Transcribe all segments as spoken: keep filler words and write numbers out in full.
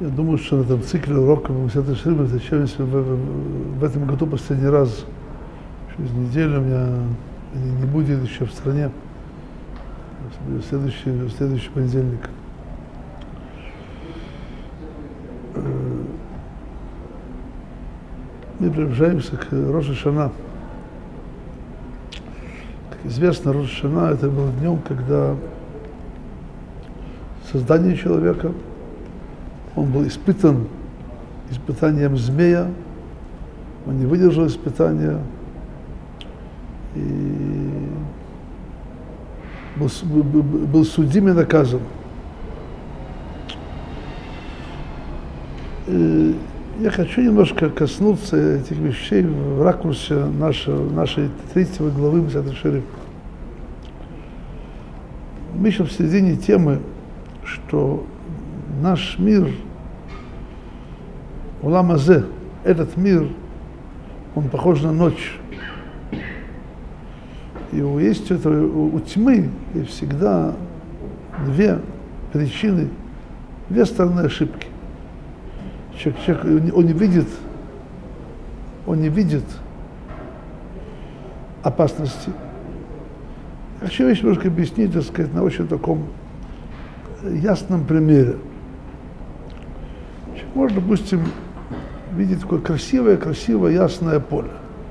Я думаю, что на этом цикле уроков Месилат Йешарим встречаемся в, в, в этом году последний раз. Через неделю у меня не, не будет еще в стране. В следующий, в следующий понедельник. Мы приближаемся к Рош ха-Шана. Как известно, Рош ха-Шана это был днем, когда создание человека, он был испытан испытанием змея, он не выдержал испытания и был, был, был судим и наказан. И я хочу немножко коснуться этих вещей в ракурсе нашей, нашей третьей главы Месилат Йешарим. Мы еще в середине темы, что наш мир, Улам Азе, этот мир, он похож на ночь. И у, есть это, у, у тьмы есть всегда две причины, две стороны ошибки. Человек, человек, он не видит, он не видит опасности. Я хочу вещь немножко объяснить, так сказать, на очень таком ясном примере. Можно, допустим, видеть такое красивое, красивое, ясное поле.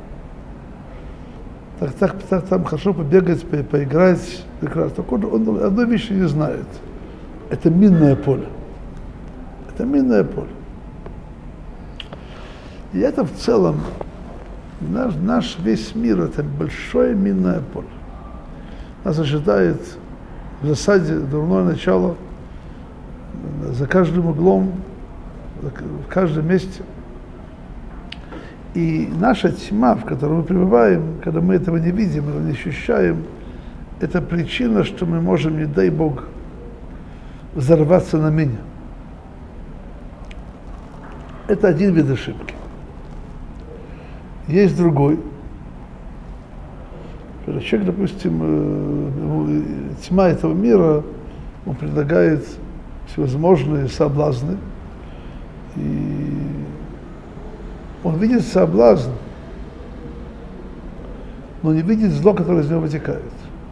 Так, так, так там хорошо побегать, по, поиграть, прекрасно. Так он, он одной вещи не знает. Это минное поле. Это минное поле. И это в целом, наш, наш весь мир, это большое минное поле. Нас ожидает в засаде дурное начало за каждым углом, в каждом месте. И наша тьма, в которой мы пребываем, когда мы этого не видим, этого не ощущаем, это причина, что мы можем, не дай Бог, взорваться на мине. Это один вид ошибки. Есть другой. Когда человек, допустим, тьма этого мира, он предлагает всевозможные соблазны, и он видит соблазн, но не видит зло, которое из него вытекает.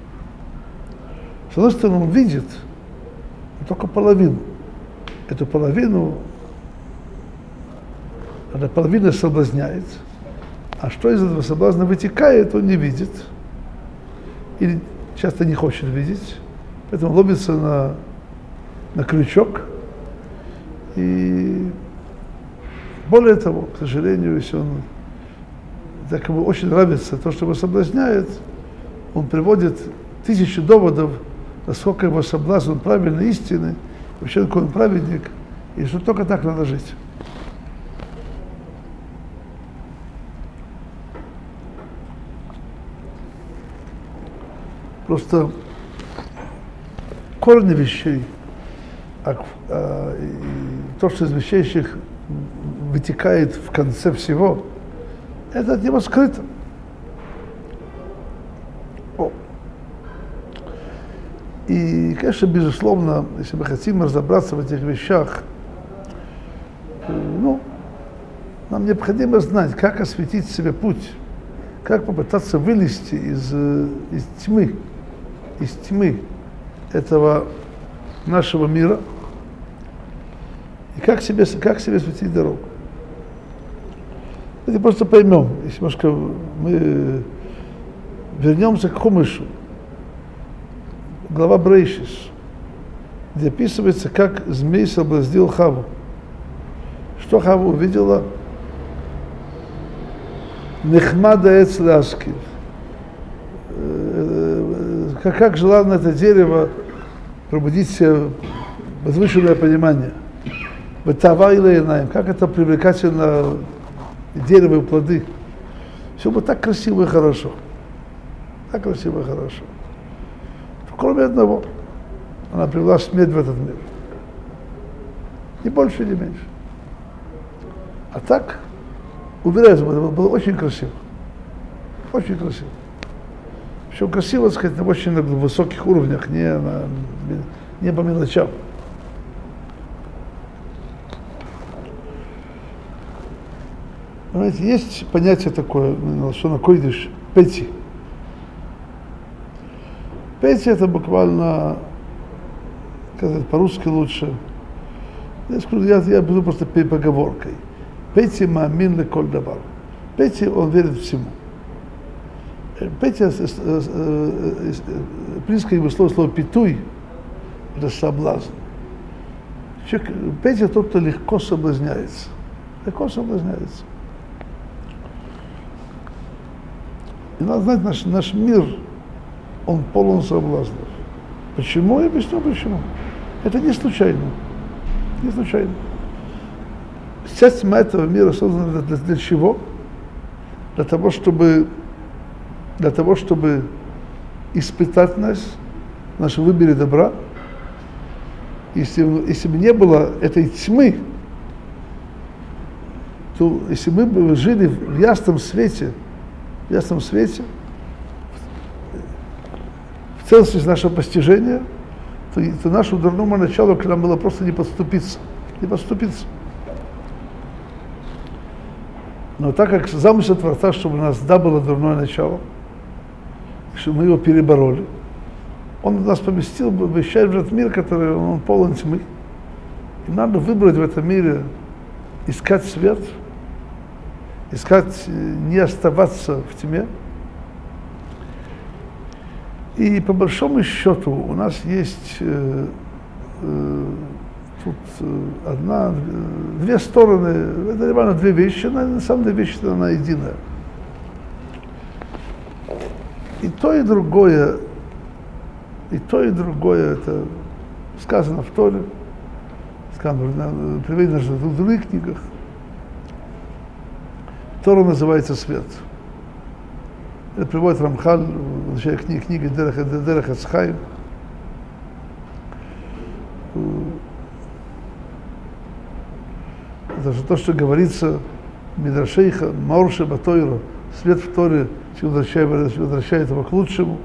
С одной стороны, он видит только половину. Эту половину, эта половина соблазняет, а что из этого соблазна вытекает, он не видит, или часто не хочет видеть, поэтому ловится на, на крючок. И более того, к сожалению, если он так ему очень нравится то, что его соблазняет, он приводит тысячи доводов, насколько его соблазн, он правильный, истинный, вообще какой он праведник, и что только так надо жить. Просто корни вещей, а, а, и то, что из вещей вытекает в конце всего, это от него скрыто. О. И, конечно, безусловно, если мы хотим разобраться в этих вещах, ну, нам необходимо знать, как осветить себе путь, как попытаться вылезти из, из тьмы, из тьмы этого нашего мира, и как себе, как себе осветить дорогу. Это просто поймем, если немножко мы вернемся к Хумышу, глава Брейшис, где описывается, как змей соблазнил Хаву. Что Хава увидела? Нехмада эц ляскив. Как, как желано это дерево пробудить себе возвышенное понимание. Вытава и лейнаем. Как это привлекательно дерево и плоды. Все было так красиво и хорошо. Так красиво и хорошо. Кроме одного. Она привела смерть в этот мир. Ни больше, ни меньше. А так, уверяю, это было очень красиво. Очень красиво. Причем красиво, так сказать, на очень на высоких уровнях, не, на, не по мелочам. Понимаете, есть понятие такое, лашон койдыш, пети. Пети это буквально, сказать по-русски лучше. Я скажу, я, я буду просто поговоркой. Пети маамин леколь давар. Пети, он верит всему. Пети, близко его слово, слово питуй, это соблазн. Пети тот, кто легко соблазняется. Легко соблазняется. И надо знать, наш, наш мир, он полон соблазнов. Почему? Я объясню, почему. Это не случайно. Не случайно. Вся тьма этого мира создана для, для чего? Для того, чтобы, для того, чтобы испытать нас, в нашем выборе добра. Если, если бы не было этой тьмы, то если мы бы жили в ясном свете, в ясном свете, в целостности нашего постижения, то, то нашему дурному началу к нам было просто не подступиться. Не подступиться. Но так как замысел Творца, чтобы у нас да было дурное начало, чтобы мы его перебороли, он нас поместил бы в этот мир, который он полон тьмы. И надо выбрать в этом мире, искать свет, искать, не оставаться в тьме. И по большому счету у нас есть э, э, тут одна, две стороны, это реально две вещи, но на самом деле вещи она единая. И то, и другое, и то, и другое, это сказано в Торе, сказано, приведено в других книгах. Тора называется свет. Это приводит Рамхаль в начале книги, книги Дерех эц Хаим. Это же то, что говорится Мидрашейха, Маорше Батойра, свет в Торе возвращает, возвращает его к лучшему.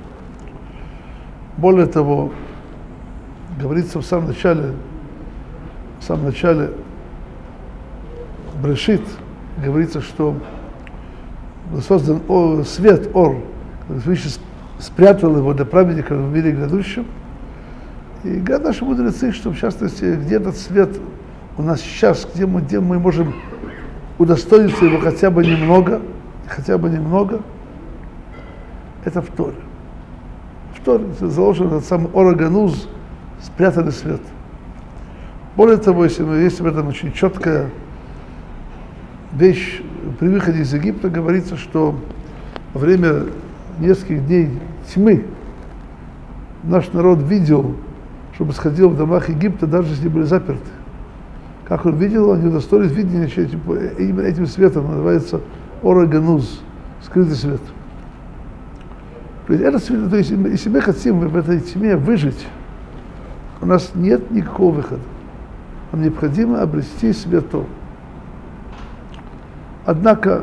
Более того, говорится в самом начале, в самом начале Брешит, говорится, что создан о, свет, ор, Всевышний спрятал его для праведника в мире грядущем. И говорят наши мудрецы, что в частности, где этот свет у нас сейчас, где мы, где мы можем удостоиться его хотя бы немного, хотя бы немного, это в Торе. В Торе заложен этот самый Орагануз, спрятанный свет. Более того, если мы, есть в этом очень четкая вещь, при выходе из Египта говорится, что во время нескольких дней тьмы наш народ видел, чтобы сходил в домах Египта, даже если были заперты. Как он видел, они удостоились видения именно этим светом, называется Орагануз, скрытый свет. То есть, это свет, то есть если мы хотим в этой тьме выжить, у нас нет никакого выхода. Нам необходимо обрести свету. Однако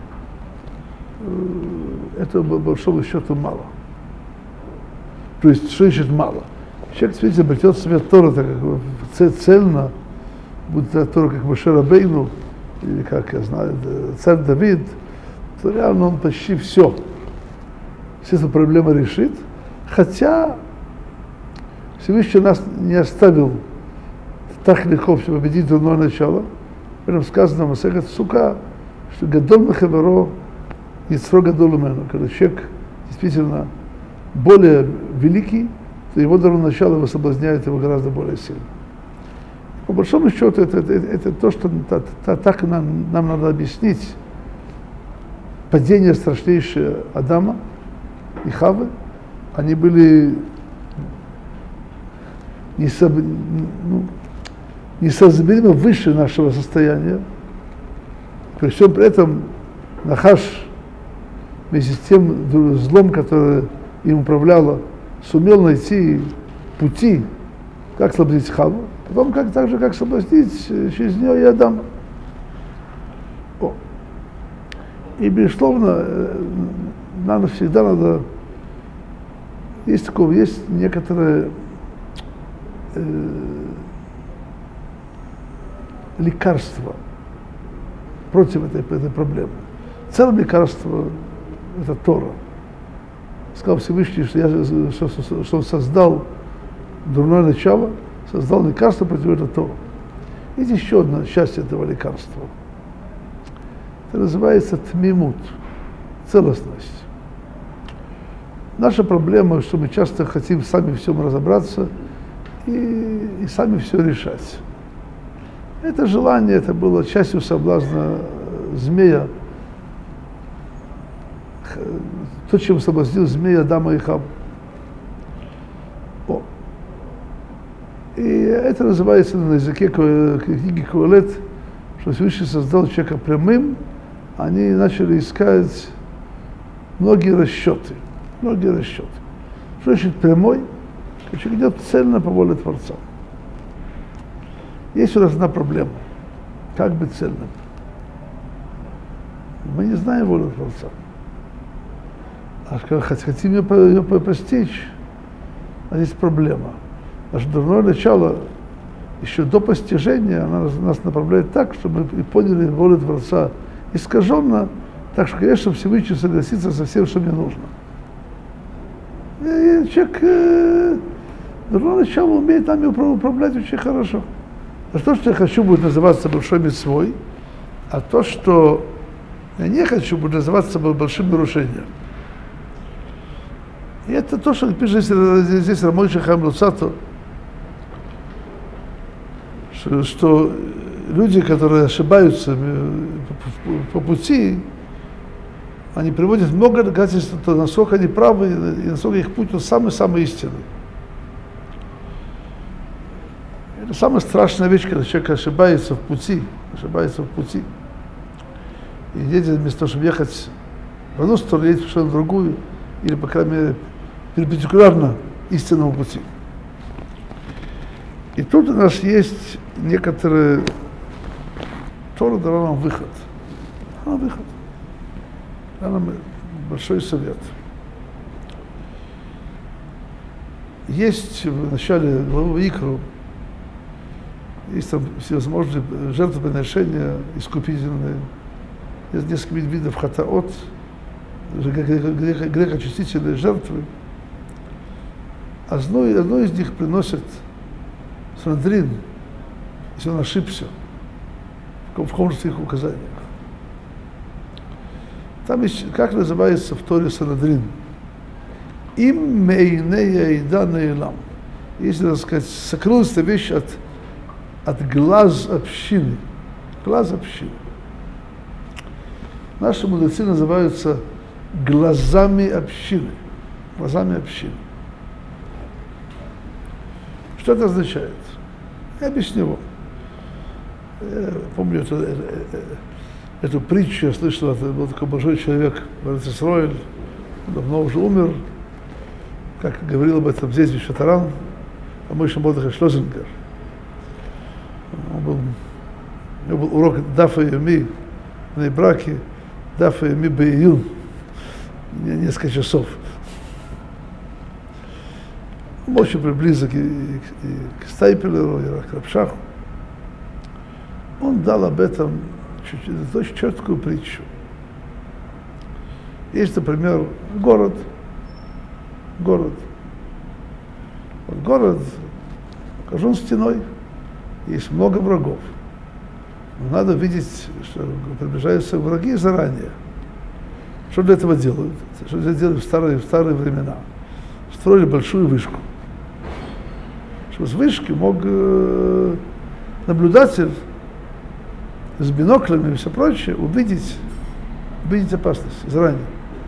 этого по большому счету мало. То есть, что значит мало? Человек, видите, обретет свет Тора, так как цельно, будет Тора как Моше Рабейну, или как, я знаю, царь Давид, то реально он почти все, все эти проблемы решит, хотя Всевышний нас не оставил так легко, чтобы победить дурное начало. Прям сказано в Масехет Сука, что Гадоль Мехаверо Ицро Гадоль Умену, когда человек действительно более великий, то его дурное начало его соблазняет его гораздо более сильно. По большому счету, это, это, это то, что та, та, так нам, нам надо объяснить падение страшнейшее Адама и Хавы. Они были несоизмеримо ну, выше нашего состояния. При всем при этом Нахаш вместе с тем злом, которое им управляло, сумел найти пути, как соблазнить Хаву, потом как, так же, как соблазнить через нее и Адама. О. И, безусловно, нам всегда надо, есть такое, есть некоторые э, лекарства против этой, этой проблемы. Целое лекарство – это Тора. Сказал Всевышний, что, я, что, что он создал дурное начало, создал лекарство против этого Тора. Есть еще одна часть этого лекарства. Это называется тмимут, целостность. Наша проблема, что мы часто хотим сами в всем разобраться и, и сами все решать. Это желание, это было частью соблазна змея, то, чем соблазнил змея Адама и Хавву. О. И это называется на языке книги Коэлет, что Всевышний создал человека прямым, они начали искать многие расчеты. Многие расчеты. Что значит прямой? Человек идет цельно по воле Творца. Есть у нас одна проблема. Как быть цельным? Мы не знаем волю Творца. А хотим ее, ее постичь, а здесь проблема. Наше дурное начало, еще до постижения, она нас, нас направляет так, чтобы мы поняли волю Творца искаженно, так что, конечно, Всевышний согласится со всем, что мне нужно. И, и человек э, дурное начало умеет нами управлять очень хорошо. А то, что я хочу, будет называться большой мицвой, а то, что я не хочу, будет называться большим нарушением. И это то, что пишет здесь, здесь Рамойша Хаим Люцато, что, что люди, которые ошибаются по, по пути, они приводят много доказательств, насколько они правы и насколько их путь самый-самый истинный. Это самая страшная вещь, когда человек ошибается в пути, ошибается в пути. И едет вместо того, чтобы ехать в одну сторону, едет совершенно в другую, или, по крайней мере, перпендикулярно истинному пути. И тут у нас есть некоторые... Тора дала нам выход. Дала нам выход. Дала нам большой совет. Есть в начале главы Икру, есть там всевозможные жертвоприношения искупительные, есть несколько видов хатаот, грехочистительные жертвы. Одно, одно из них приносит Санедрин, если он ошибся в каком-то своих указаниях. Там есть, как называется в Торе Санедрин? Им мейнея и данейлам. Если, так сказать, сокрылась эта вещь от, от глаз общины. Глаз общины. Наши мудрецы называются глазами общины. Глазами общины. Что это означает? Я объясню вам. Я помню эту, эту притчу, я слышал, это был такой большой человек, Эрец Исроэль, давно уже умер, как говорил об этом здесь еще Таран, а мы еще Мордехай Шлёзингер. Он был, у него был урок Дафа Йоми, на браке, Дафа Йоми Бейюн, несколько часов. Он был очень близок и, и, и к Стайпелеру, и к Рабшаху. Он дал об этом чуть-чуть, очень четкую притчу. Есть, например, город. Город. Вот город окружен стеной. Есть много врагов. Но надо видеть, что приближаются враги заранее. Что для этого делают? Что для этого делают в старые, в старые времена? Строили большую вышку. Чтобы с вышки мог э, наблюдатель с биноклями и все прочее увидеть, увидеть опасность заранее.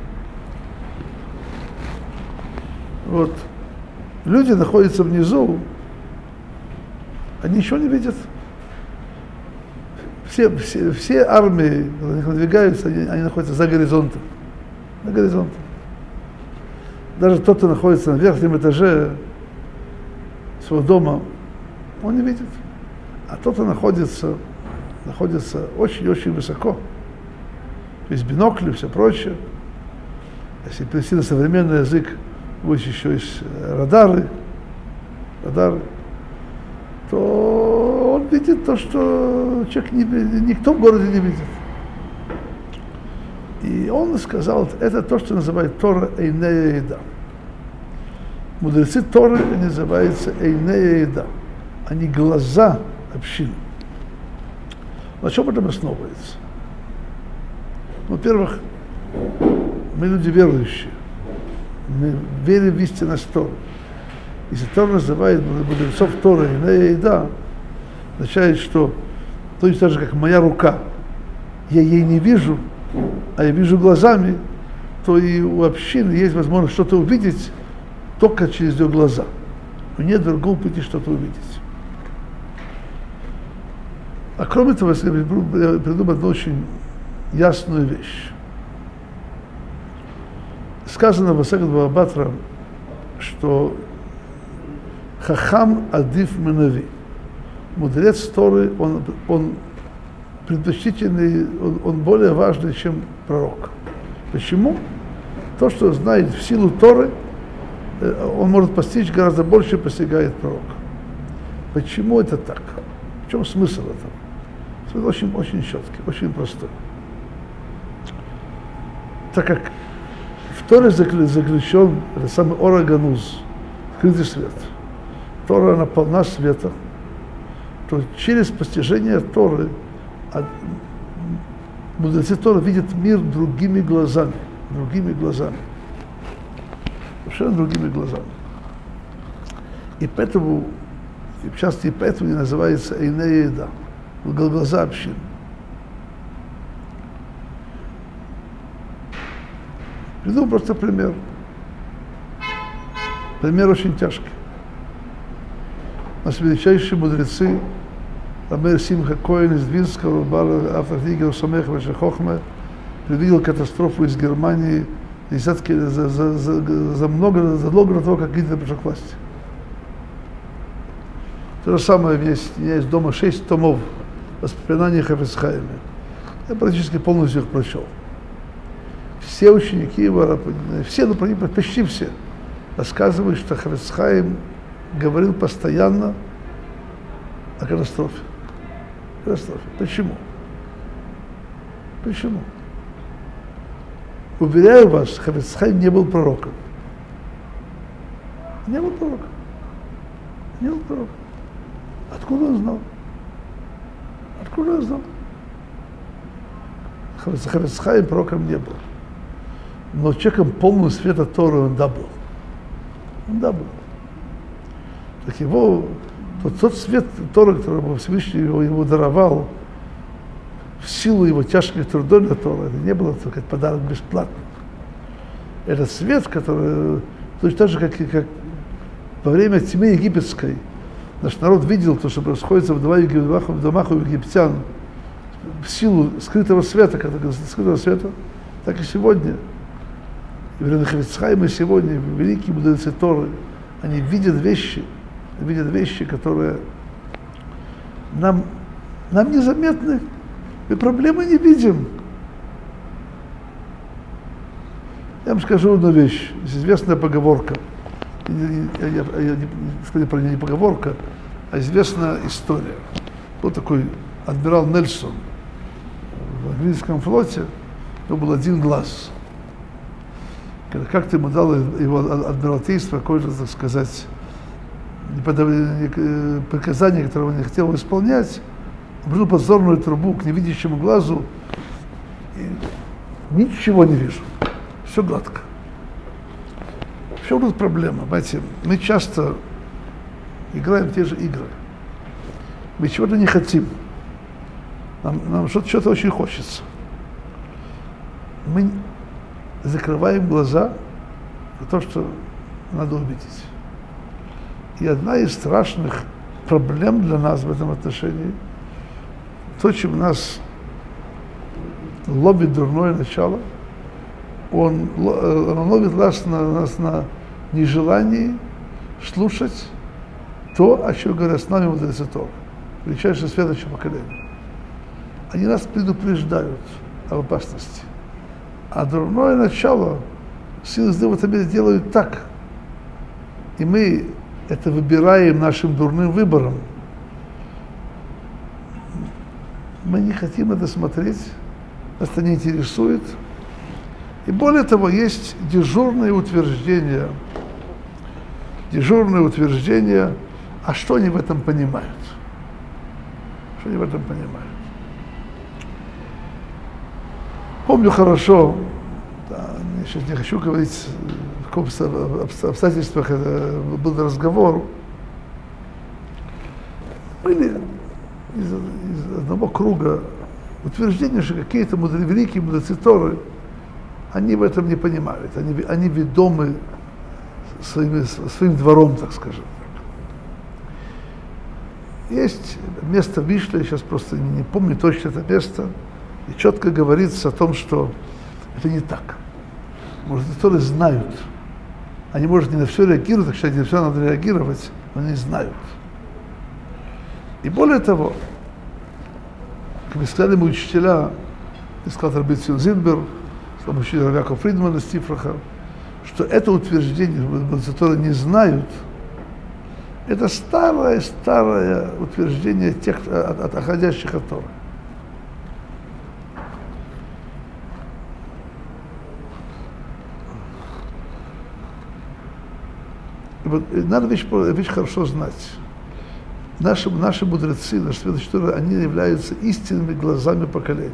Вот. Люди находятся внизу, они ничего не видят. Все, все, все армии, когда они надвигаются, они, они находятся за горизонтом. На горизонте. Даже тот, кто находится на верхнем этаже своего дома, он не видит. А тот, кто находится, находится очень-очень высоко. Есть бинокли, все прочее. Если перевести на современный язык, будет еще есть радары, радары, то он видит то, что человек не, никто в городе не видит. И он сказал, это то, что называют Тора Эйнея Еда. Мудрецы Торы называются Эйнея Еда. Они глаза общины. На чем это основывается? Во-первых, мы люди верующие. Мы верим в истинность Торы. Если Тора называет мудрецов Торы Эйнея Еда, означает, что точно так же, как моя рука, я ей не вижу, а я вижу глазами, то и у общины есть возможность что-то увидеть только через ее глаза. Но нет другого пути что-то увидеть. А кроме того, я придумал одну очень ясную вещь. Сказано в Масехет Бава Батра, что Хахам Адиф Менави. Мудрец Торы, он, он предпочтительный, он, он более важный, чем пророк. Почему? То, что знает в силу Торы, он может постичь гораздо больше, чем постигает пророк. Почему это так? В чем смысл этого? Смысл очень, очень четкий, очень простой. Так как в Торе заключен это самый Орагануз, скрытый свет. Тора, она полна света, то через постижение Торы мудрецы Торы видят мир другими глазами, другими глазами, совершенно другими глазами. И поэтому, и в частности, и поэтому не называется Эйнея Еда, глаза общины. Приведу просто пример. Пример очень тяжкий. Наши величайшие мудрецы, Рамер Симха Коэн из Двинского, Бара Автохниги Русамех Ваша Хохма, предвидел катастрофу из Германии десятки, за, за, за, за много, задолго до того, как Гитлер пришел к власти. То же самое, у меня есть, у меня есть дома шесть томов воспоминаний Хафец Хаима. Я практически полностью их прочел. Все ученики его, все, ну, почти все, рассказывают, что Хафец Хаим говорил постоянно о катастрофе. Катастрофе. Почему? Почему? Уверяю вас, Хафец Хаим не был пророком. Не был пророком. Не был пророком. Откуда он знал? Откуда он знал? Хафец Хаим пророком не был. Но человеком полного света Торы он да был. Он да был. Так его, тот, тот свет Торы, который Всевышний его, его даровал, в силу его тяжких трудов для Торы, это не было только подарок бесплатно. Это свет, который, точно так же, как, как во время тьмы египетской, наш народ видел то, что происходит в домах, в домах у египтян, в силу скрытого света, скрытого света, так и сегодня. И время Хафец Хаима сегодня, великие мудрецы Торы, они видят вещи, видят вещи, которые нам, нам незаметны. Мы проблемы не видим. Я вам скажу одну вещь. Есть известная поговорка. Я, я, я, я, про не поговорка, а известная история. Вот такой адмирал Нельсон в английском флоте, у него был один глаз. Как-то ему дало его адмиралтейство какое-то, так сказать, приказание, которое он не хотел исполнять, обрел подзорную трубу к невидящему глазу, и ничего не вижу. Все гладко. Все тут проблема, понимаете, мы часто играем в те же игры. Мы чего-то не хотим. Нам, нам что-то, что-то очень хочется. Мы закрываем глаза на то, что надо увидеть. И одна из страшных проблем для нас в этом отношении, то, чем нас ловит дурное начало, он, он ловит нас на, нас на нежелании слушать то, о чем говорят с нами мудрецы Торы, величайшее следующее поколение. Они нас предупреждают об опасности. А дурное начало силы злого делают так. И мы это выбираем нашим дурным выбором. Мы не хотим это смотреть, нас это не интересует, И более того, есть дежурные утверждения, дежурные утверждения, а что они в этом понимают? Что они в этом понимают? Помню хорошо, да, я сейчас не хочу говорить, в каком обстоятельствах это был разговор, были из, из одного круга утверждения, что какие-то мудрые, великие мудрецы Торы, они в этом не понимают, они, они ведомы своими, своим двором, так скажем. Есть место в Мишле, я сейчас просто не, не помню точно это место, и четко говорится о том, что это не так. Может, Торы знают. Они, может, не на все реагируют, так что не на все надо реагировать, но они знают. И более того, как мне сказали мои учителя, сказал Рабби Цион Зильбер, сказал учитель Рав Яков Фридман из Тифраха, что это утверждение, что Торы не знают, это старое-старое утверждение тех, от, от отходящих от Торы. Надо вещь, вещь хорошо знать. Наши, наши мудрецы, наши святые, они являются истинными глазами поколения.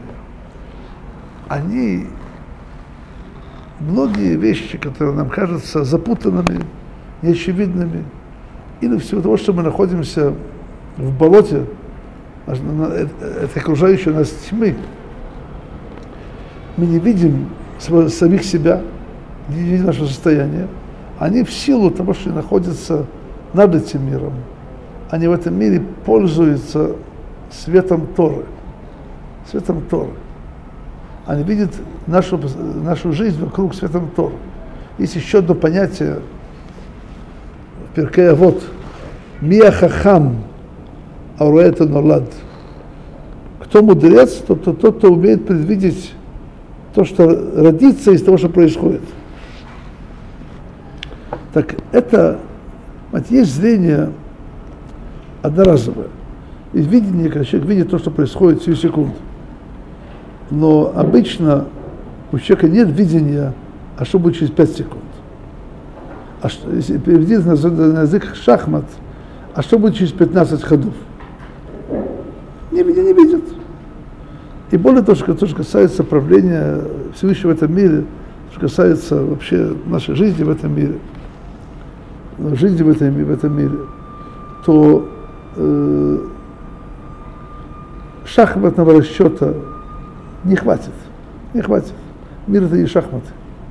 Они многие вещи, которые нам кажутся запутанными, неочевидными, или всего того, что мы находимся в болоте, это окружающее нас тьмы, мы не видим самих себя, не видим наше состояние. Они в силу того, что находятся над этим миром, они в этом мире пользуются светом Торы. Светом Торы. Они видят нашу, нашу жизнь вокруг светом Торы. Есть еще одно понятие в Перкей Авот. Мия хахам аурэта нолад. Кто мудрец, тот, тот, тот, кто умеет предвидеть то, что родится из того, что происходит. Так это, есть зрение одноразовое. Есть видение, когда человек видит то, что происходит сию секунду. Но обычно у человека нет видения, а что будет через пять секунд. А что, если перевести на, на язык шахмат, а что будет через пятнадцать ходов? Не, не, не видит. И более того, что, что касается правления Всевышнего в этом мире, что касается вообще нашей жизни в этом мире, жизни в этом, в этом мире, то э, шахматного расчета не хватит. Не хватит. Мир это не шахматы.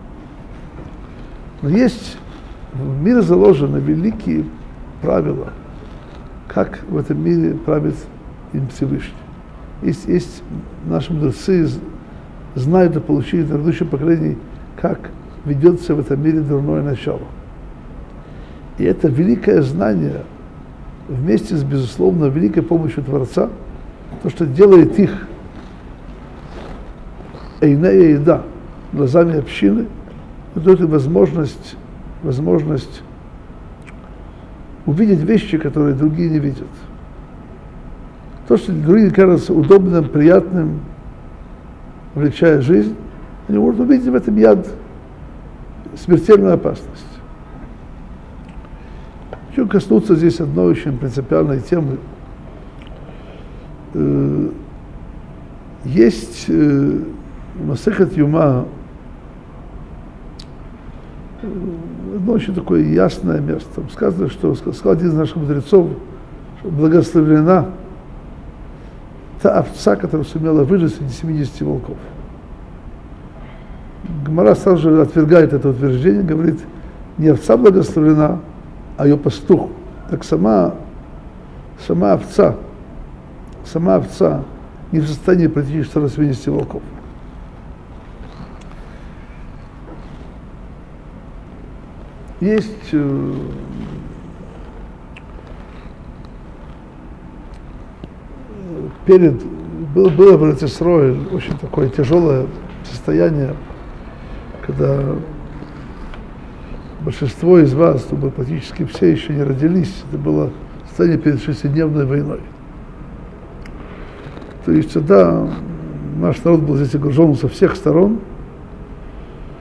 Но есть в мире заложены великие правила, как в этом мире правит им Всевышний. Есть, есть наши мудрецы знают и получили для будущих поколений, как ведется в этом мире дурное начало. И это великое знание вместе с, безусловно, великой помощью Творца, то, что делает их эйнея еда, глазами общины, дает им возможность, возможность увидеть вещи, которые другие не видят. То, что другим кажется удобным, приятным, облегчая жизнь, они могут увидеть в этом яд, смертельную опасность. Хочу коснуться здесь одной очень принципиальной темы. Есть Масехет Юма, одно очень такое ясное место. Там сказано, что сказал один из наших мудрецов, что благословлена та овца, которая сумела выжить среди семидесяти волков. Гемара сразу же отвергает это утверждение, говорит, не овца благословлена, а ее пастух. Так сама, сама овца, сама овца не в состоянии пройти через семидесяти волков. Есть э, перед, было, было в Эрец-Исроэль очень такое тяжелое состояние, когда большинство из вас, чтобы практически все еще не родились, это было состояние перед шестидневной войной. То есть, да, наш народ был здесь окружен со всех сторон,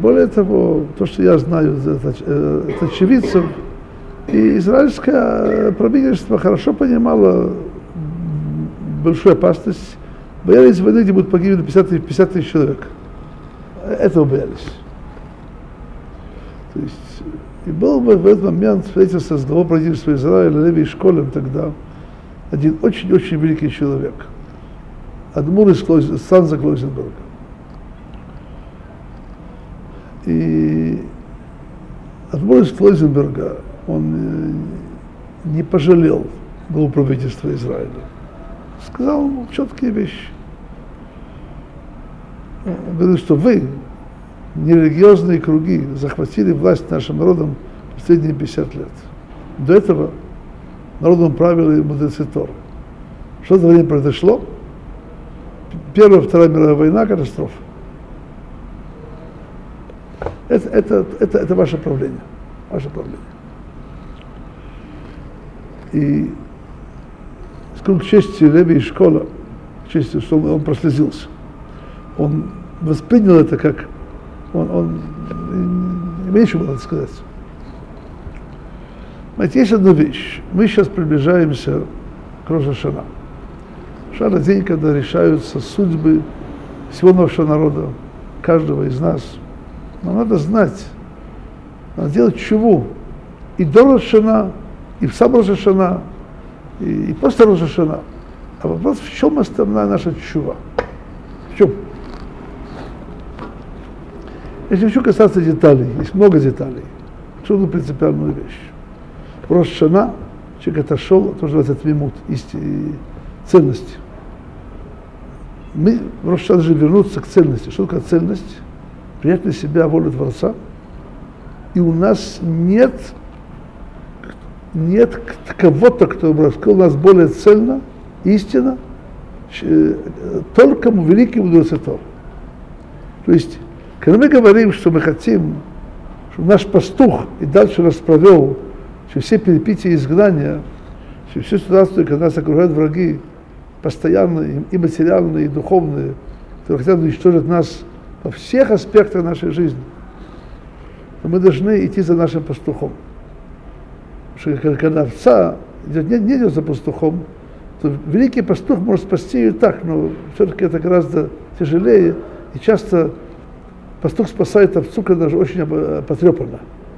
более того, то, что я знаю, это, это очевидцев, и израильское правительство хорошо понимало большую опасность, боялись войны, где будут погибнуть пятьдесят тысяч человек. Этого боялись. То есть, и был бы в этот момент встретился с главой правительства Израиля Леви Эшколем тогда один очень-очень великий человек, Адмур из Санза Клойзенберга. И Адмур из Клойзенберга, он не пожалел главу правительства Израиля. Сказал четкие вещи. Он говорит, что вы, нерелигиозные круги, захватили власть нашим народом последние пятьдесят лет. До этого народом правили мудрецы Торы. Что за время произошло? Первая, Вторая мировая война, катастрофа. Это, это, это, это ваше правление. Ваше правление. И сколько к чести Леви Эшкола, к чести, что он, он прослезился. Он воспринял это как, он, он меньше было сказать. Знаете, есть одна вещь. Мы сейчас приближаемся к Рош ха-Шана. Шана день, когда решаются судьбы всего нашего народа, каждого из нас. Но надо знать, надо делать чуву. И до Рош ха-Шана, и в сам Рош ха-Шана, и, и после Рош ха-Шана. А вопрос, в чем основная наша чува? В чем? Я не хочу касаться деталей, есть много деталей. Отсюда принципиальную вещь. Рош ха-Шана, человек отошел, то, что называется тмимут, исти, ценности. Мы в Рош ха-Шана же вернуться к цельности. Что такое цельность? Принять для себя волю Творца. И у нас нет, нет кого-то, кто бы раскрыл нас более цельно, истинно, только великий мудрец Тор. То есть, когда мы говорим, что мы хотим, чтобы наш пастух и дальше нас провел через все перипетии изгнания, через всю ситуацию, когда нас окружают враги, постоянные, и материальные, и духовные, которые хотят уничтожить нас во всех аспектах нашей жизни, то мы должны идти за нашим пастухом. Потому что когда овца идет, не, не идет за пастухом, то великий пастух может спасти ее так, но все-таки это гораздо тяжелее, и часто пастух спасает овцу, когда даже очень потрепана.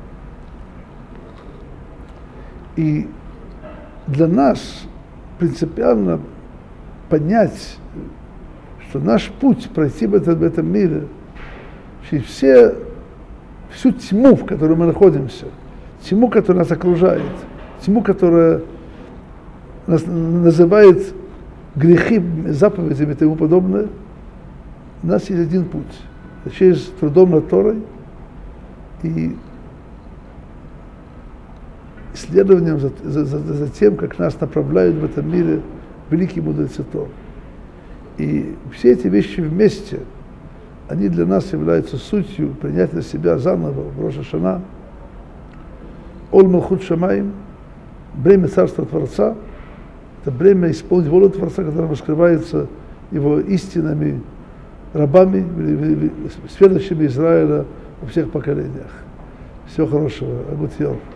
И для нас принципиально понять, что наш путь пройти в этом, в этом мире, через все, всю тьму, в которой мы находимся, тьму, которая нас окружает, тьму, которая нас называет грехи, заповедями и тому подобное, у нас есть один путь. Через трудом над Торой и исследованием за, за, за, за тем, как нас направляют в этом мире великие мудрецы Торы. И все эти вещи вместе, они для нас являются сутью принятия себя заново в Рош ха-Шана. Оль Малхут Шамаим, бремя Царства Творца, это бремя исполнить волю Творца, которое раскрывается его истинными рабами, следующими Израиля во всех поколениях. Всего хорошего. Агут Йор.